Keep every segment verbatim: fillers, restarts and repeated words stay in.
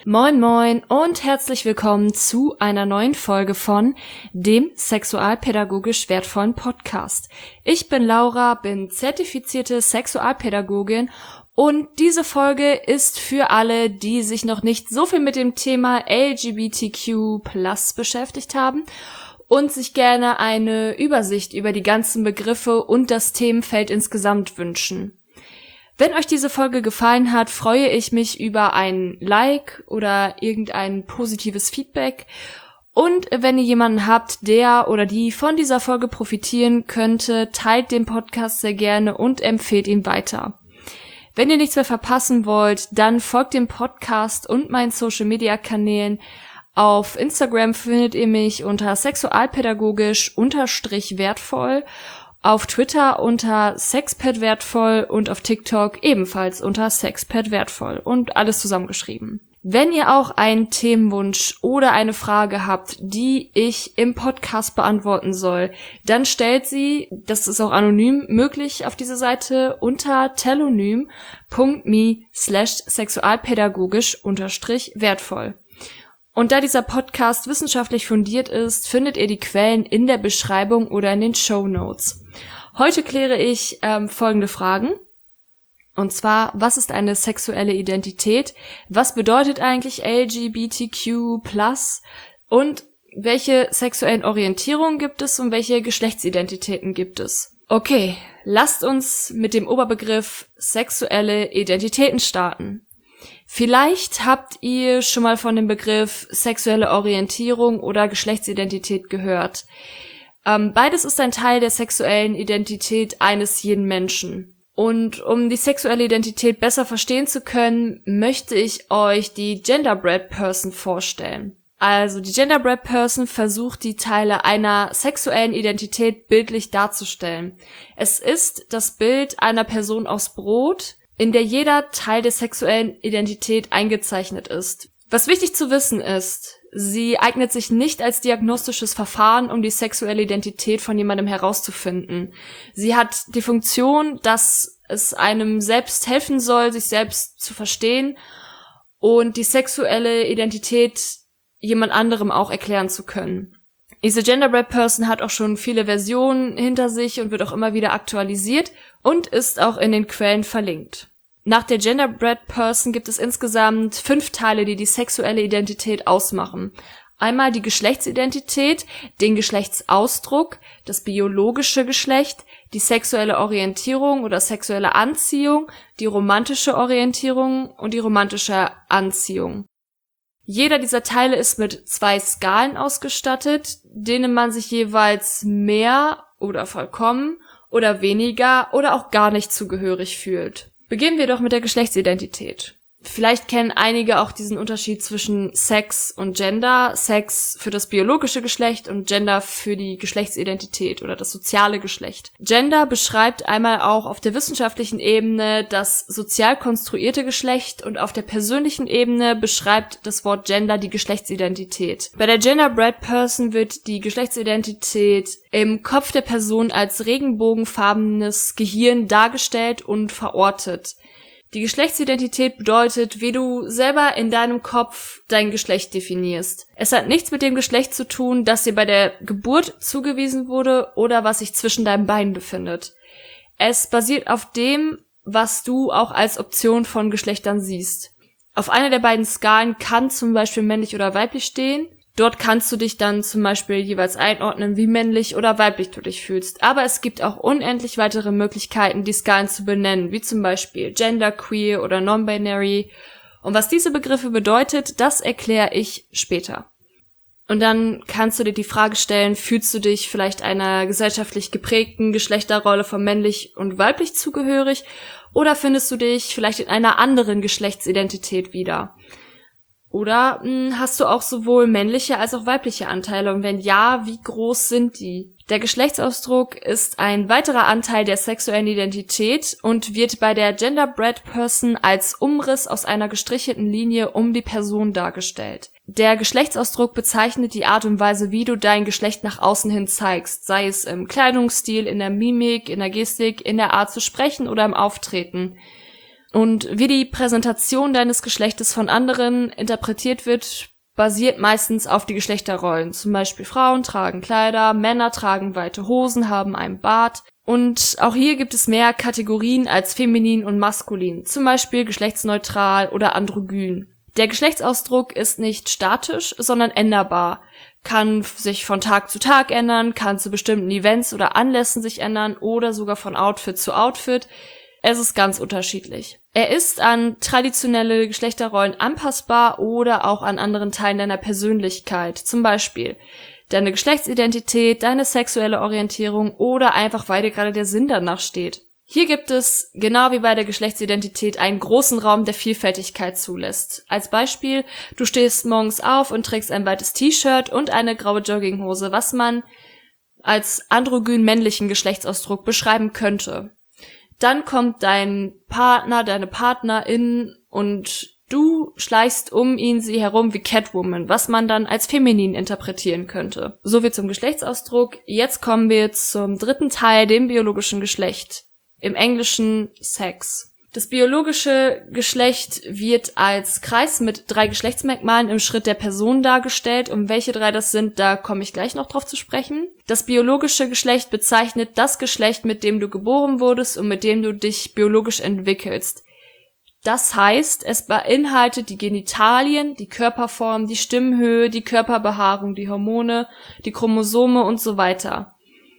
Moin moin und herzlich willkommen zu einer neuen Folge von dem sexualpädagogisch wertvollen Podcast. Ich bin Laura, bin zertifizierte Sexualpädagogin und diese Folge ist für alle, die sich noch nicht so viel mit dem Thema L G B T Q plus beschäftigt haben und sich gerne eine Übersicht über die ganzen Begriffe und das Themenfeld insgesamt wünschen. Wenn euch diese Folge gefallen hat, freue ich mich über ein Like oder irgendein positives Feedback. Und wenn ihr jemanden habt, der oder die von dieser Folge profitieren könnte, teilt den Podcast sehr gerne und empfehlt ihn weiter. Wenn ihr nichts mehr verpassen wollt, dann folgt dem Podcast und meinen Social-Media-Kanälen. Auf Instagram findet ihr mich unter sexualpädagogisch unterstrich wertvoll. Auf Twitter unter sexpetwertvoll und auf TikTok ebenfalls unter sexpetwertvoll und alles zusammengeschrieben. Wenn ihr auch einen Themenwunsch oder eine Frage habt, die ich im Podcast beantworten soll, dann stellt sie, das ist auch anonym möglich auf dieser Seite, unter telonym.me slash sexualpädagogisch unterstrich wertvoll. Und da dieser Podcast wissenschaftlich fundiert ist, findet ihr die Quellen in der Beschreibung oder in den Shownotes. Heute kläre ich ähm, folgende Fragen. Und zwar, was ist eine sexuelle Identität? Was bedeutet eigentlich L G B T Q plus? Und welche sexuellen Orientierungen gibt es und welche Geschlechtsidentitäten gibt es? Okay, lasst uns mit dem Oberbegriff sexuelle Identitäten starten. Vielleicht habt ihr schon mal von dem Begriff sexuelle Orientierung oder Geschlechtsidentität gehört. Ähm, beides ist ein Teil der sexuellen Identität eines jeden Menschen. Und um die sexuelle Identität besser verstehen zu können, möchte ich euch die Genderbread Person vorstellen. Also die Genderbread Person versucht, die Teile einer sexuellen Identität bildlich darzustellen. Es ist das Bild einer Person aus Brot, in der jeder Teil der sexuellen Identität eingezeichnet ist. Was wichtig zu wissen ist, sie eignet sich nicht als diagnostisches Verfahren, um die sexuelle Identität von jemandem herauszufinden. Sie hat die Funktion, dass es einem selbst helfen soll, sich selbst zu verstehen und die sexuelle Identität jemand anderem auch erklären zu können. Diese Genderbread Person hat auch schon viele Versionen hinter sich und wird auch immer wieder aktualisiert und ist auch in den Quellen verlinkt. Nach der Genderbread Person gibt es insgesamt fünf Teile, die die sexuelle Identität ausmachen. Einmal die Geschlechtsidentität, den Geschlechtsausdruck, das biologische Geschlecht, die sexuelle Orientierung oder sexuelle Anziehung, die romantische Orientierung und die romantische Anziehung. Jeder dieser Teile ist mit zwei Skalen ausgestattet, denen man sich jeweils mehr oder vollkommen oder weniger oder auch gar nicht zugehörig fühlt. Beginnen wir doch mit der Geschlechtsidentität. Vielleicht kennen einige auch diesen Unterschied zwischen Sex und Gender. Sex für das biologische Geschlecht und Gender für die Geschlechtsidentität oder das soziale Geschlecht. Gender beschreibt einmal auch auf der wissenschaftlichen Ebene das sozial konstruierte Geschlecht und auf der persönlichen Ebene beschreibt das Wort Gender die Geschlechtsidentität. Bei der Genderbread Person wird die Geschlechtsidentität im Kopf der Person als regenbogenfarbenes Gehirn dargestellt und verortet. Die Geschlechtsidentität bedeutet, wie du selber in deinem Kopf dein Geschlecht definierst. Es hat nichts mit dem Geschlecht zu tun, das dir bei der Geburt zugewiesen wurde oder was sich zwischen deinen Beinen befindet. Es basiert auf dem, was du auch als Option von Geschlechtern siehst. Auf einer der beiden Skalen kann zum Beispiel männlich oder weiblich stehen. Dort kannst du dich dann zum Beispiel jeweils einordnen, wie männlich oder weiblich du dich fühlst. Aber es gibt auch unendlich weitere Möglichkeiten, die Skalen zu benennen, wie zum Beispiel genderqueer oder non-binary. Und was diese Begriffe bedeutet, das erkläre ich später. Und dann kannst du dir die Frage stellen, fühlst du dich vielleicht einer gesellschaftlich geprägten Geschlechterrolle von männlich und weiblich zugehörig? Oder findest du dich vielleicht in einer anderen Geschlechtsidentität wieder? Oder mh, hast du auch sowohl männliche als auch weibliche Anteile? Und wenn ja, wie groß sind die? Der Geschlechtsausdruck ist ein weiterer Anteil der sexuellen Identität und wird bei der Genderbread Person als Umriss aus einer gestrichelten Linie um die Person dargestellt. Der Geschlechtsausdruck bezeichnet die Art und Weise, wie du dein Geschlecht nach außen hin zeigst, sei es im Kleidungsstil, in der Mimik, in der Gestik, in der Art zu sprechen oder im Auftreten. Und wie die Präsentation deines Geschlechtes von anderen interpretiert wird, basiert meistens auf die Geschlechterrollen. Zum Beispiel Frauen tragen Kleider, Männer tragen weite Hosen, haben einen Bart. Und auch hier gibt es mehr Kategorien als feminin und maskulin. Zum Beispiel geschlechtsneutral oder androgyn. Der Geschlechtsausdruck ist nicht statisch, sondern änderbar. Kann sich von Tag zu Tag ändern, kann zu bestimmten Events oder Anlässen sich ändern oder sogar von Outfit zu Outfit. Es ist ganz unterschiedlich. Er ist an traditionelle Geschlechterrollen anpassbar oder auch an anderen Teilen deiner Persönlichkeit. Zum Beispiel deine Geschlechtsidentität, deine sexuelle Orientierung oder einfach, weil dir gerade der Sinn danach steht. Hier gibt es, genau wie bei der Geschlechtsidentität, einen großen Raum, der Vielfältigkeit zulässt. Als Beispiel, du stehst morgens auf und trägst ein weites T-Shirt und eine graue Jogginghose, was man als androgyn männlichen Geschlechtsausdruck beschreiben könnte. Dann kommt dein Partner, deine Partnerin und du schleichst um ihn, sie herum wie Catwoman, was man dann als feminin interpretieren könnte. Soviel zum Geschlechtsausdruck. Jetzt kommen wir zum dritten Teil, dem biologischen Geschlecht. Im Englischen Sex. Das biologische Geschlecht wird als Kreis mit drei Geschlechtsmerkmalen im Schritt der Person dargestellt. Um welche drei das sind, da komme ich gleich noch drauf zu sprechen. Das biologische Geschlecht bezeichnet das Geschlecht, mit dem du geboren wurdest und mit dem du dich biologisch entwickelst. Das heißt, es beinhaltet die Genitalien, die Körperform, die Stimmhöhe, die Körperbehaarung, die Hormone, die Chromosome und so weiter.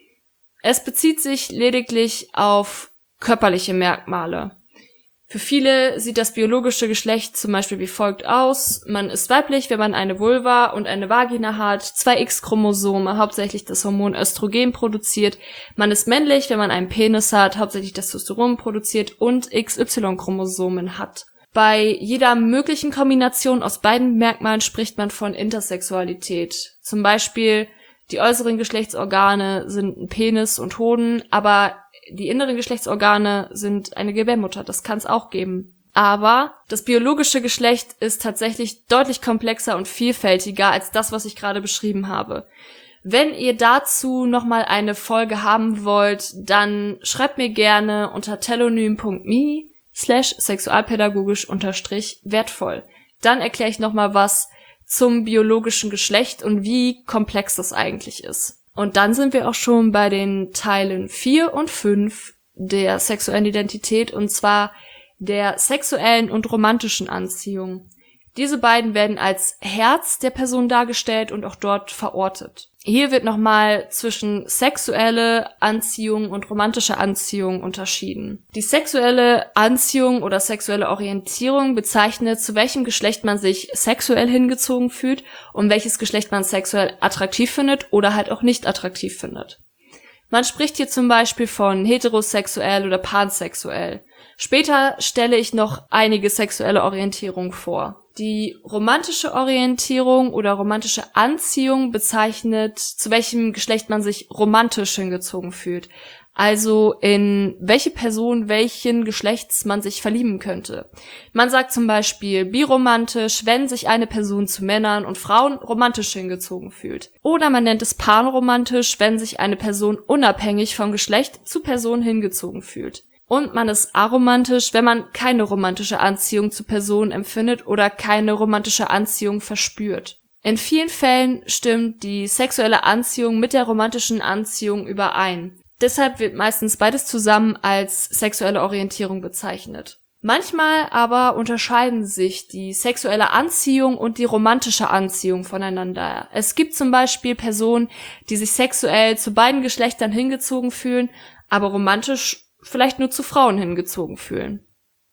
Es bezieht sich lediglich auf körperliche Merkmale. Für viele sieht das biologische Geschlecht zum Beispiel wie folgt aus. Man ist weiblich, wenn man eine Vulva und eine Vagina hat, zwei X-Chromosome, hauptsächlich das Hormon Östrogen produziert. Man ist männlich, wenn man einen Penis hat, hauptsächlich Testosteron produziert und X Y-Chromosomen hat. Bei jeder möglichen Kombination aus beiden Merkmalen spricht man von Intersexualität. Zum Beispiel die äußeren Geschlechtsorgane sind ein Penis und Hoden, aber die inneren Geschlechtsorgane sind eine Gebärmutter, das kann es auch geben. Aber das biologische Geschlecht ist tatsächlich deutlich komplexer und vielfältiger als das, was ich gerade beschrieben habe. Wenn ihr dazu nochmal eine Folge haben wollt, dann schreibt mir gerne unter telonym punkt me slash sexualpädagogisch unterstrich wertvoll. Dann erkläre ich nochmal was zum biologischen Geschlecht und wie komplex das eigentlich ist. Und dann sind wir auch schon bei den Teilen vier und fünf der sexuellen Identität, und zwar der sexuellen und romantischen Anziehung. Diese beiden werden als Herz der Person dargestellt und auch dort verortet. Hier wird nochmal zwischen sexuelle Anziehung und romantische Anziehung unterschieden. Die sexuelle Anziehung oder sexuelle Orientierung bezeichnet, zu welchem Geschlecht man sich sexuell hingezogen fühlt und welches Geschlecht man sexuell attraktiv findet oder halt auch nicht attraktiv findet. Man spricht hier zum Beispiel von heterosexuell oder pansexuell. Später stelle ich noch einige sexuelle Orientierungen vor. Die romantische Orientierung oder romantische Anziehung bezeichnet, zu welchem Geschlecht man sich romantisch hingezogen fühlt. Also in welche Person welchen Geschlechts man sich verlieben könnte. Man sagt zum Beispiel biromantisch, wenn sich eine Person zu Männern und Frauen romantisch hingezogen fühlt. Oder man nennt es panromantisch, wenn sich eine Person unabhängig vom Geschlecht zu Personen hingezogen fühlt. Und man ist aromantisch, wenn man keine romantische Anziehung zu Personen empfindet oder keine romantische Anziehung verspürt. In vielen Fällen stimmt die sexuelle Anziehung mit der romantischen Anziehung überein. Deshalb wird meistens beides zusammen als sexuelle Orientierung bezeichnet. Manchmal aber unterscheiden sich die sexuelle Anziehung und die romantische Anziehung voneinander. Es gibt zum Beispiel Personen, die sich sexuell zu beiden Geschlechtern hingezogen fühlen, aber romantisch vielleicht nur zu Frauen hingezogen fühlen.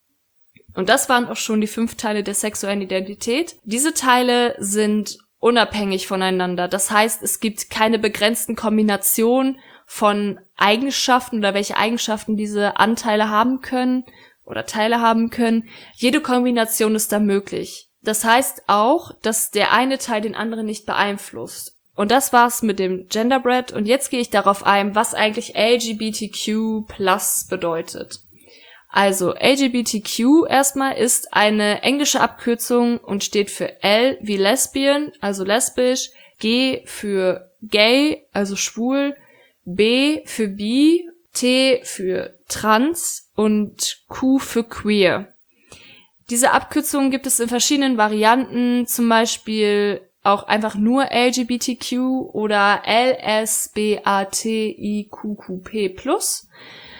Und das waren auch schon die fünf Teile der sexuellen Identität. Diese Teile sind unabhängig voneinander. Das heißt, es gibt keine begrenzten Kombinationen von Eigenschaften oder welche Eigenschaften diese Anteile haben können oder Teile haben können. Jede Kombination ist da möglich. Das heißt auch, dass der eine Teil den anderen nicht beeinflusst. Und das war's mit dem Genderbread. Und jetzt gehe ich darauf ein, was eigentlich L G B T Q plus bedeutet. Also L G B T Q erstmal ist eine englische Abkürzung und steht für L wie Lesbian, also lesbisch, G für gay, also schwul, B für bi, T für trans und Q für queer. Diese Abkürzungen gibt es in verschiedenen Varianten, zum Beispiel auch einfach nur L G B T Q oder L S B A T I Q Q P plus.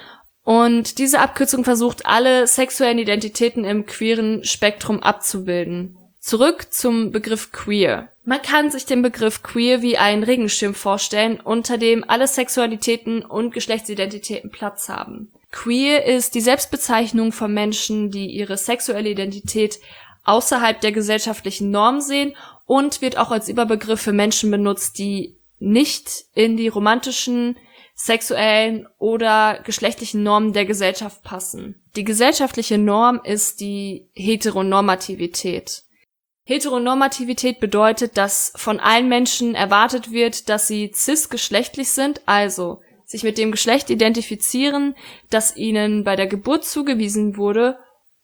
Und diese Abkürzung versucht, alle sexuellen Identitäten im queeren Spektrum abzubilden. Zurück zum Begriff queer. Man kann sich den Begriff queer wie einen Regenschirm vorstellen, unter dem alle Sexualitäten und Geschlechtsidentitäten Platz haben. Queer ist die Selbstbezeichnung von Menschen, die ihre sexuelle Identität außerhalb der gesellschaftlichen Norm sehen und wird auch als Überbegriff für Menschen benutzt, die nicht in die romantischen, sexuellen oder geschlechtlichen Normen der Gesellschaft passen. Die gesellschaftliche Norm ist die Heteronormativität. Heteronormativität bedeutet, dass von allen Menschen erwartet wird, dass sie cisgeschlechtlich sind, also sich mit dem Geschlecht identifizieren, das ihnen bei der Geburt zugewiesen wurde,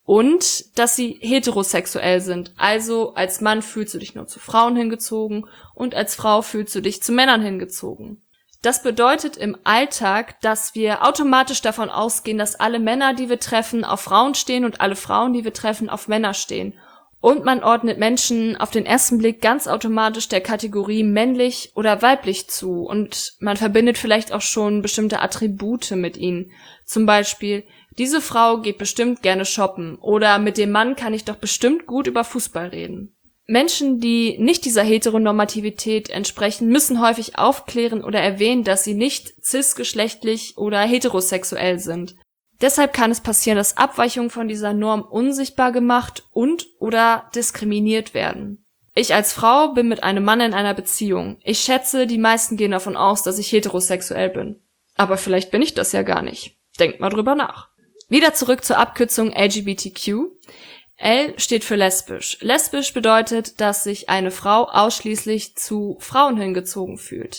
und dass sie heterosexuell sind, also als Mann fühlst du dich nur zu Frauen hingezogen und als Frau fühlst du dich zu Männern hingezogen. Das bedeutet im Alltag, dass wir automatisch davon ausgehen, dass alle Männer, die wir treffen, auf Frauen stehen und alle Frauen, die wir treffen, auf Männer stehen. Und man ordnet Menschen auf den ersten Blick ganz automatisch der Kategorie männlich oder weiblich zu und man verbindet vielleicht auch schon bestimmte Attribute mit ihnen. Zum Beispiel, diese Frau geht bestimmt gerne shoppen oder mit dem Mann kann ich doch bestimmt gut über Fußball reden. Menschen, die nicht dieser Heteronormativität entsprechen, müssen häufig aufklären oder erwähnen, dass sie nicht cisgeschlechtlich oder heterosexuell sind. Deshalb kann es passieren, dass Abweichungen von dieser Norm unsichtbar gemacht und oder diskriminiert werden. Ich als Frau bin mit einem Mann in einer Beziehung. Ich schätze, die meisten gehen davon aus, dass ich heterosexuell bin. Aber vielleicht bin ich das ja gar nicht. Denkt mal drüber nach. Wieder zurück zur Abkürzung L G B T Q. L steht für lesbisch. Lesbisch bedeutet, dass sich eine Frau ausschließlich zu Frauen hingezogen fühlt.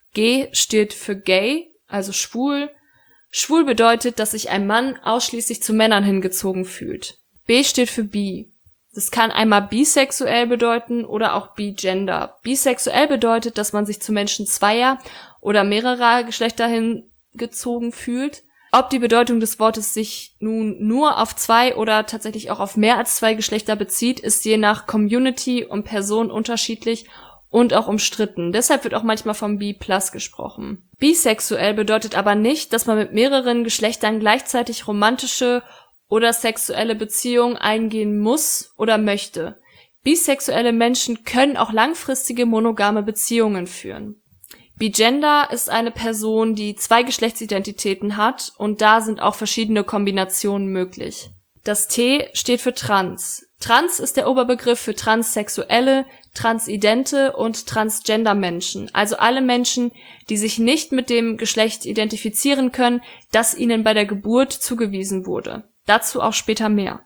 G steht für gay, also schwul. Schwul bedeutet, dass sich ein Mann ausschließlich zu Männern hingezogen fühlt. B steht für bi. Das kann einmal bisexuell bedeuten oder auch bigender. Bisexuell bedeutet, dass man sich zu Menschen zweier oder mehrerer Geschlechter hingezogen fühlt. Ob die Bedeutung des Wortes sich nun nur auf zwei oder tatsächlich auch auf mehr als zwei Geschlechter bezieht, ist je nach Community und Person unterschiedlich und auch umstritten. Deshalb wird auch manchmal vom Bi plus gesprochen. Bisexuell bedeutet aber nicht, dass man mit mehreren Geschlechtern gleichzeitig romantische oder sexuelle Beziehungen eingehen muss oder möchte. Bisexuelle Menschen können auch langfristige monogame Beziehungen führen. Bigender ist eine Person, die zwei Geschlechtsidentitäten hat und da sind auch verschiedene Kombinationen möglich. Das T steht für trans. Trans ist der Oberbegriff für transsexuelle, transidente und transgender Menschen, also alle Menschen, die sich nicht mit dem Geschlecht identifizieren können, das ihnen bei der Geburt zugewiesen wurde. Dazu auch später mehr.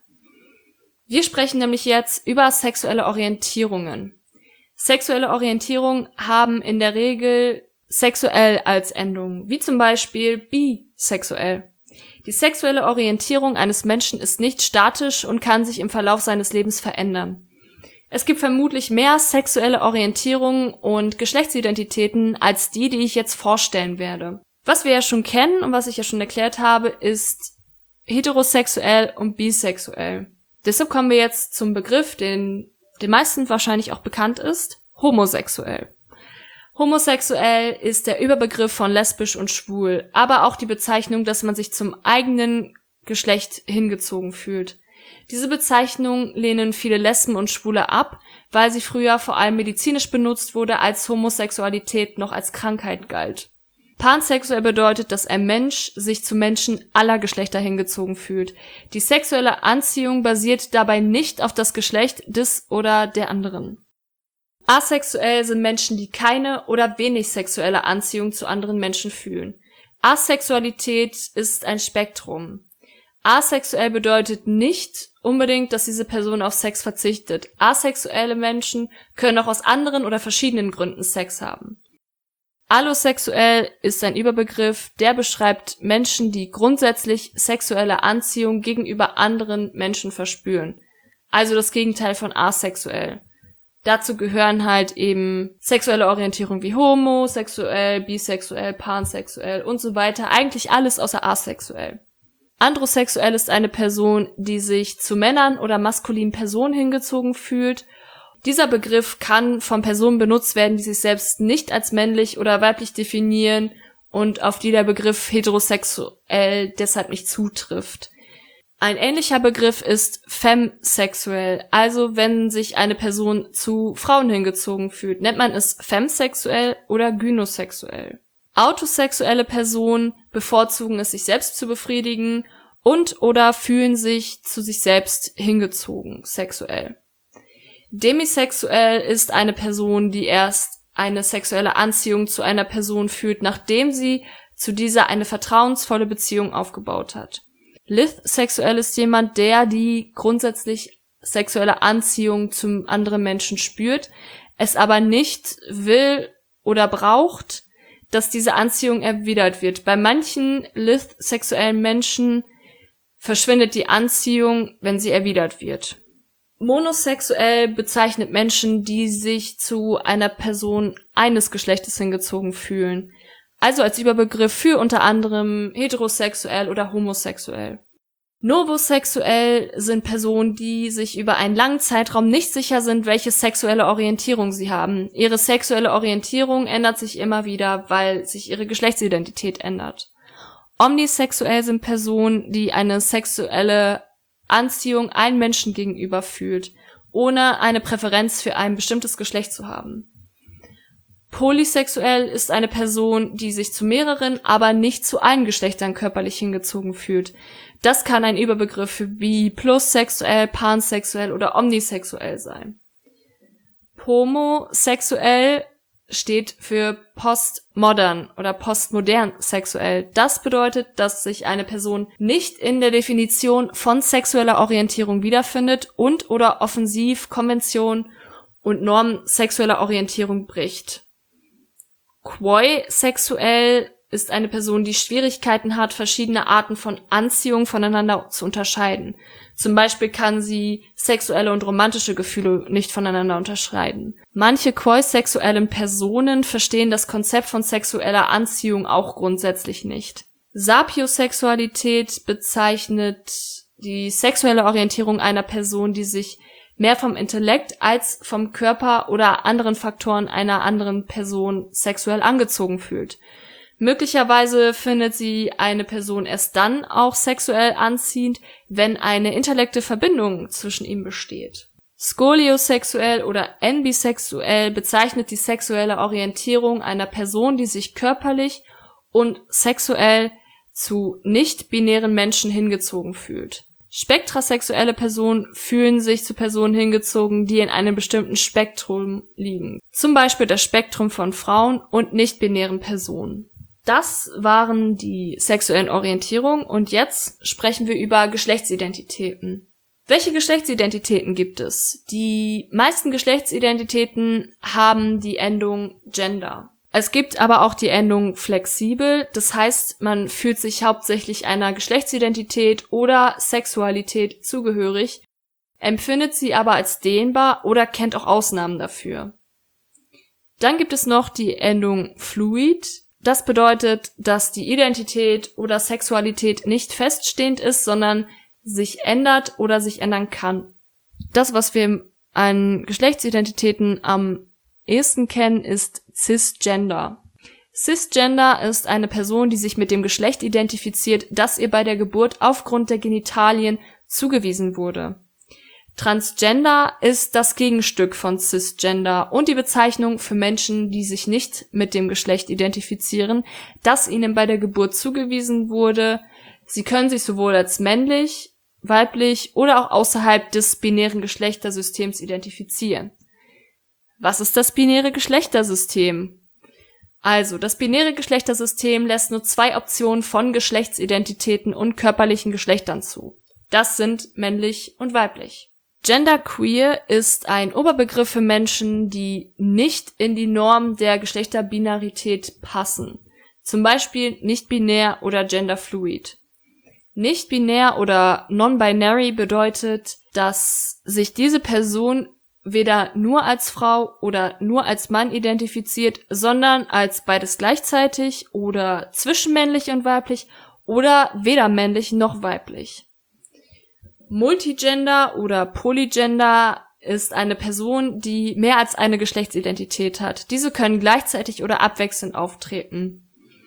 Wir sprechen nämlich jetzt über sexuelle Orientierungen. Sexuelle Orientierungen haben in der Regel sexuell als Endung, wie zum Beispiel bisexuell. Die sexuelle Orientierung eines Menschen ist nicht statisch und kann sich im Verlauf seines Lebens verändern. Es gibt vermutlich mehr sexuelle Orientierungen und Geschlechtsidentitäten als die, die ich jetzt vorstellen werde. Was wir ja schon kennen und was ich ja schon erklärt habe, ist heterosexuell und bisexuell. Deshalb kommen wir jetzt zum Begriff, den den meisten wahrscheinlich auch bekannt ist, homosexuell. Homosexuell ist der Überbegriff von lesbisch und schwul, aber auch die Bezeichnung, dass man sich zum eigenen Geschlecht hingezogen fühlt. Diese Bezeichnung lehnen viele Lesben und Schwule ab, weil sie früher vor allem medizinisch benutzt wurde, als Homosexualität noch als Krankheit galt. Pansexuell bedeutet, dass ein Mensch sich zu Menschen aller Geschlechter hingezogen fühlt. Die sexuelle Anziehung basiert dabei nicht auf das Geschlecht des oder der anderen. Asexuell sind Menschen, die keine oder wenig sexuelle Anziehung zu anderen Menschen fühlen. Asexualität ist ein Spektrum. Asexuell bedeutet nicht unbedingt, dass diese Person auf Sex verzichtet. Asexuelle Menschen können auch aus anderen oder verschiedenen Gründen Sex haben. Allosexuell ist ein Überbegriff, der beschreibt Menschen, die grundsätzlich sexuelle Anziehung gegenüber anderen Menschen verspüren. Also das Gegenteil von asexuell. Dazu gehören halt eben sexuelle Orientierung wie homosexuell, bisexuell, pansexuell und so weiter. Eigentlich alles außer asexuell. Androsexuell ist eine Person, die sich zu Männern oder maskulinen Personen hingezogen fühlt. Dieser Begriff kann von Personen benutzt werden, die sich selbst nicht als männlich oder weiblich definieren und auf die der Begriff heterosexuell deshalb nicht zutrifft. Ein ähnlicher Begriff ist femsexuell, also wenn sich eine Person zu Frauen hingezogen fühlt, nennt man es femsexuell oder gynosexuell. Autosexuelle Personen bevorzugen es, sich selbst zu befriedigen und oder fühlen sich zu sich selbst hingezogen sexuell. Demisexuell ist eine Person, die erst eine sexuelle Anziehung zu einer Person fühlt, nachdem sie zu dieser eine vertrauensvolle Beziehung aufgebaut hat. Lithsexuell ist jemand, der die grundsätzlich sexuelle Anziehung zum anderen Menschen spürt, es aber nicht will oder braucht, dass diese Anziehung erwidert wird. Bei manchen lithsexuellen Menschen verschwindet die Anziehung, wenn sie erwidert wird. Monosexuell bezeichnet Menschen, die sich zu einer Person eines Geschlechtes hingezogen fühlen, also als Überbegriff für unter anderem heterosexuell oder homosexuell. Novosexuell sind Personen, die sich über einen langen Zeitraum nicht sicher sind, welche sexuelle Orientierung sie haben. Ihre sexuelle Orientierung ändert sich immer wieder, weil sich ihre Geschlechtsidentität ändert. Omnisexuell sind Personen, die eine sexuelle Anziehung einem Menschen gegenüber fühlt, ohne eine Präferenz für ein bestimmtes Geschlecht zu haben. Polysexuell ist eine Person, die sich zu mehreren, aber nicht zu allen Geschlechtern körperlich hingezogen fühlt. Das kann ein Überbegriff für bi, plussexuell, pansexuell oder omnisexuell sein. Pomosexuell steht für postmodern oder postmodern sexuell. Das bedeutet, dass sich eine Person nicht in der Definition von sexueller Orientierung wiederfindet und oder offensiv Konventionen und Normen sexueller Orientierung bricht. Queersexuell ist eine Person, die Schwierigkeiten hat, verschiedene Arten von Anziehung voneinander zu unterscheiden. Zum Beispiel kann sie sexuelle und romantische Gefühle nicht voneinander unterscheiden. Manche queersexuellen Personen verstehen das Konzept von sexueller Anziehung auch grundsätzlich nicht. Sapiosexualität bezeichnet die sexuelle Orientierung einer Person, die sich mehr vom Intellekt als vom Körper oder anderen Faktoren einer anderen Person sexuell angezogen fühlt. Möglicherweise findet sie eine Person erst dann auch sexuell anziehend, wenn eine intellektuelle Verbindung zwischen ihm besteht. Skoliosexuell oder ambisexuell bezeichnet die sexuelle Orientierung einer Person, die sich körperlich und sexuell zu nicht-binären Menschen hingezogen fühlt. Spektrasexuelle Personen fühlen sich zu Personen hingezogen, die in einem bestimmten Spektrum liegen. Zum Beispiel das Spektrum von Frauen und nicht-binären Personen. Das waren die sexuellen Orientierungen und jetzt sprechen wir über Geschlechtsidentitäten. Welche Geschlechtsidentitäten gibt es? Die meisten Geschlechtsidentitäten haben die Endung Gender. Es gibt aber auch die Endung flexibel, das heißt, man fühlt sich hauptsächlich einer Geschlechtsidentität oder Sexualität zugehörig, empfindet sie aber als dehnbar oder kennt auch Ausnahmen dafür. Dann gibt es noch die Endung fluid. Das bedeutet, dass die Identität oder Sexualität nicht feststehend ist, sondern sich ändert oder sich ändern kann. Das, was wir an Geschlechtsidentitäten am ehesten kennen, ist Cisgender. Cisgender ist eine Person, die sich mit dem Geschlecht identifiziert, das ihr bei der Geburt aufgrund der Genitalien zugewiesen wurde. Transgender ist das Gegenstück von Cisgender und die Bezeichnung für Menschen, die sich nicht mit dem Geschlecht identifizieren, das ihnen bei der Geburt zugewiesen wurde. Sie können sich sowohl als männlich, weiblich oder auch außerhalb des binären Geschlechtersystems identifizieren. Was ist das binäre Geschlechtersystem? Also, das binäre Geschlechtersystem lässt nur zwei Optionen von Geschlechtsidentitäten und körperlichen Geschlechtern zu. Das sind männlich und weiblich. Genderqueer ist ein Oberbegriff für Menschen, die nicht in die Norm der Geschlechterbinarität passen. Zum Beispiel nicht-binär oder genderfluid. Nicht-binär oder non-binary bedeutet, dass sich diese Person weder nur als Frau oder nur als Mann identifiziert, sondern als beides gleichzeitig oder zwischenmännlich und weiblich oder weder männlich noch weiblich. Multigender oder Polygender ist eine Person, die mehr als eine Geschlechtsidentität hat. Diese können gleichzeitig oder abwechselnd auftreten.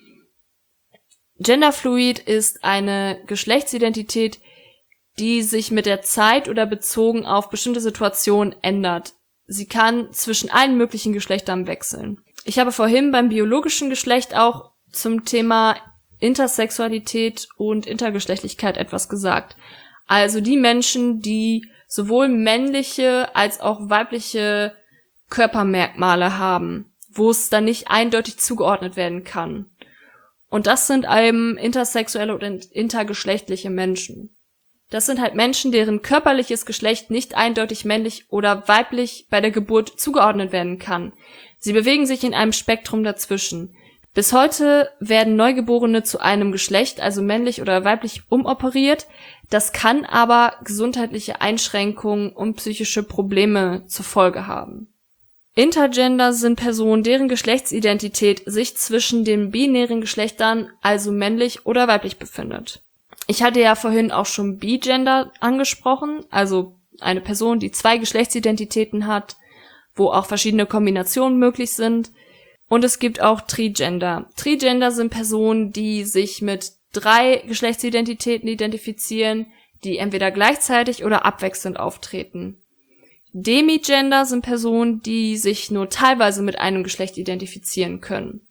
Genderfluid ist eine Geschlechtsidentität, die sich mit der Zeit oder bezogen auf bestimmte Situationen ändert. Sie kann zwischen allen möglichen Geschlechtern wechseln. Ich habe vorhin beim biologischen Geschlecht auch zum Thema Intersexualität und Intergeschlechtlichkeit etwas gesagt. Also die Menschen, die sowohl männliche als auch weibliche Körpermerkmale haben, wo es dann nicht eindeutig zugeordnet werden kann. Und das sind eben intersexuelle oder intergeschlechtliche Menschen. Das sind halt Menschen, deren körperliches Geschlecht nicht eindeutig männlich oder weiblich bei der Geburt zugeordnet werden kann. Sie bewegen sich in einem Spektrum dazwischen. Bis heute werden Neugeborene zu einem Geschlecht, also männlich oder weiblich, umoperiert. Das kann aber gesundheitliche Einschränkungen und psychische Probleme zur Folge haben. Intergender sind Personen, deren Geschlechtsidentität sich zwischen den binären Geschlechtern, also männlich oder weiblich, befindet. Ich hatte ja vorhin auch schon Bigender angesprochen, also eine Person, die zwei Geschlechtsidentitäten hat, wo auch verschiedene Kombinationen möglich sind. Und es gibt auch Trigender. Trigender sind Personen, die sich mit drei Geschlechtsidentitäten identifizieren, die entweder gleichzeitig oder abwechselnd auftreten. Demigender sind Personen, die sich nur teilweise mit einem Geschlecht identifizieren können.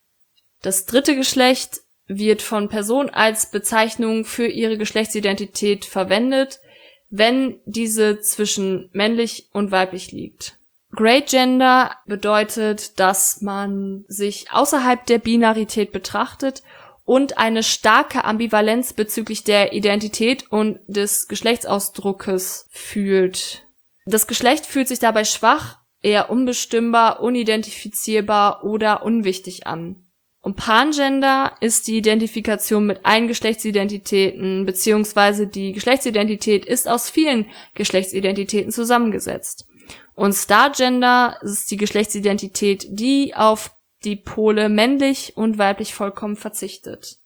Das dritte Geschlecht wird von Personen als Bezeichnung für ihre Geschlechtsidentität verwendet, wenn diese zwischen männlich und weiblich liegt. Grey Gender bedeutet, dass man sich außerhalb der Binarität betrachtet und eine starke Ambivalenz bezüglich der Identität und des Geschlechtsausdruckes fühlt. Das Geschlecht fühlt sich dabei schwach, eher unbestimmbar, unidentifizierbar oder unwichtig an. Und Pangender ist die Identifikation mit allen Geschlechtsidentitäten, beziehungsweise die Geschlechtsidentität ist aus vielen Geschlechtsidentitäten zusammengesetzt. Und Stargender ist die Geschlechtsidentität, die auf die Pole männlich und weiblich vollkommen verzichtet.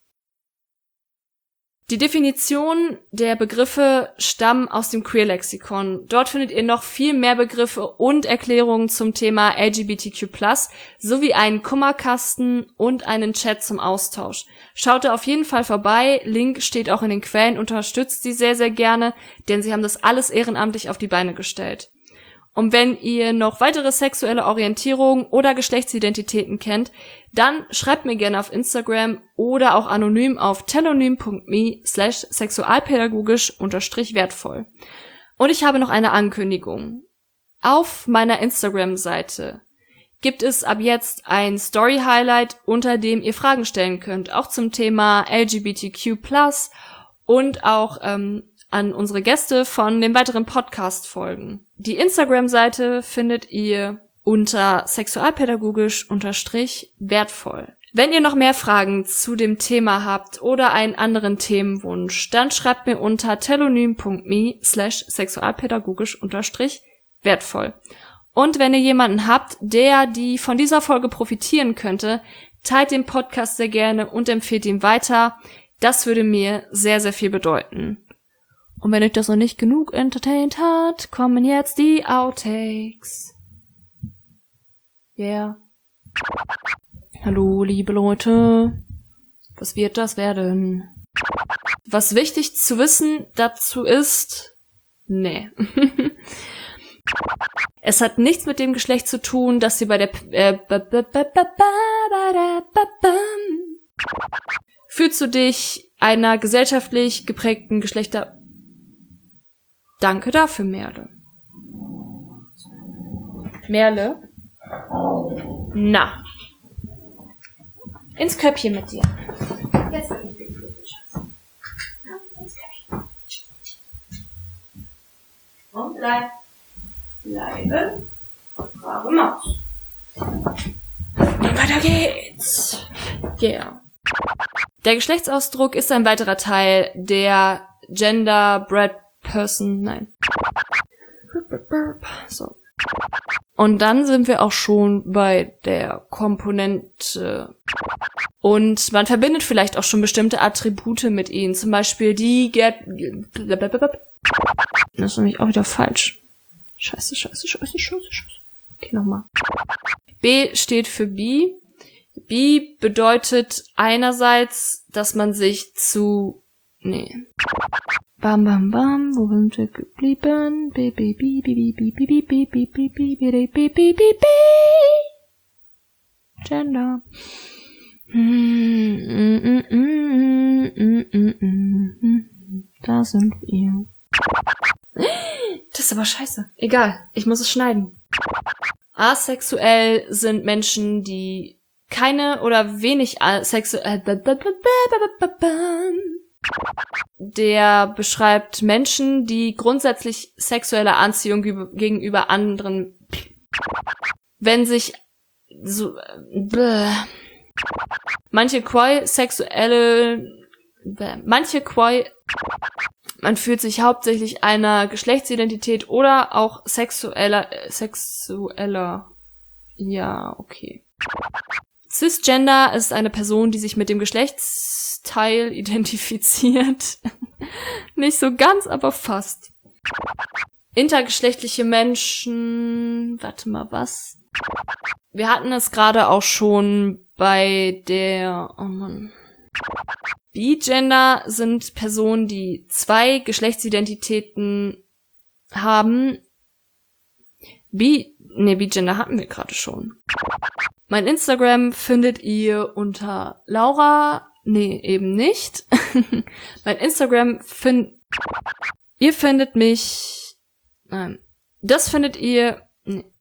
Die Definition der Begriffe stammen aus dem Queer-Lexikon. Dort findet ihr noch viel mehr Begriffe und Erklärungen zum Thema L G B T Q plus, sowie einen Kummerkasten und einen Chat zum Austausch. Schaut da auf jeden Fall vorbei, Link steht auch in den Quellen, unterstützt sie sehr, sehr gerne, denn sie haben das alles ehrenamtlich auf die Beine gestellt. Und wenn ihr noch weitere sexuelle Orientierungen oder Geschlechtsidentitäten kennt, dann schreibt mir gerne auf Instagram oder auch anonym auf telonym.me slash sexualpädagogisch unterstrich wertvoll. Und ich habe noch eine Ankündigung. Auf meiner Instagram-Seite gibt es ab jetzt ein Story-Highlight, unter dem ihr Fragen stellen könnt, auch zum Thema L G B T Q plus und auch ähm, an unsere Gäste von den weiteren Podcast-Folgen. Die Instagram-Seite findet ihr unter sexualpädagogisch unterstrich wertvoll. Wenn ihr noch mehr Fragen zu dem Thema habt oder einen anderen Themenwunsch, dann schreibt mir unter telonym.me slash sexualpädagogisch unterstrich wertvoll. Und wenn ihr jemanden habt, der die von dieser Folge profitieren könnte, teilt den Podcast sehr gerne und empfehlt ihn weiter. Das würde mir sehr, sehr viel bedeuten. Und wenn euch das noch nicht genug entertained hat, kommen jetzt die Outtakes. Yeah. Hallo, liebe Leute. Was wird das werden? Was wichtig zu wissen dazu ist, nee. Es hat nichts mit dem Geschlecht zu tun, dass sie bei der äh, fühlst du dich einer gesellschaftlich geprägten Geschlechter. Danke dafür, Merle. Merle? Na. Ins Köpfchen mit dir. Jetzt hab ich den Schatz. Ja, ins Köpfchen. Und bleib. Bleiben. Brave Maus. Und weiter geht's. Yeah. Der Geschlechtsausdruck ist ein weiterer Teil der Gender-Bred Person, nein. So. Und dann sind wir auch schon bei der Komponente Und man verbindet vielleicht auch schon bestimmte Attribute mit ihnen. Zum Beispiel die Gerd... Das ist nämlich auch wieder falsch. Scheiße, scheiße, scheiße, scheiße, scheiße. Okay, nochmal. B steht für bi. Bi bedeutet einerseits, dass man sich zu... Nee. Bam, bam, bam, wo sind wir geblieben? B, B, B, B, B, B, B, B, B, B, B, B, B, B, B, B, B. Gender. Da sind wir. Das ist aber scheiße. Egal, ich muss es schneiden. Asexuell sind Menschen, die keine oder wenig sexuell... Der beschreibt Menschen, die grundsätzlich sexuelle Anziehung gegenüber anderen... Wenn sich so... Bläh. Manche Queer sexuelle... Manche Queer... Man fühlt sich hauptsächlich einer Geschlechtsidentität oder auch sexueller... Sexueller... Ja, okay. Cisgender ist eine Person, die sich mit dem Geschlechtsteil identifiziert. Nicht so ganz, aber fast. Intergeschlechtliche Menschen... Warte mal, was? Wir hatten es gerade auch schon bei der... Oh Mann... Bigender sind Personen, die zwei Geschlechtsidentitäten haben. Bi... Ne, Bigender hatten wir gerade schon. Mein Instagram findet ihr unter Laura... Nee, eben nicht. Mein Instagram find... Ihr findet mich... Nein. Das findet ihr... Nee.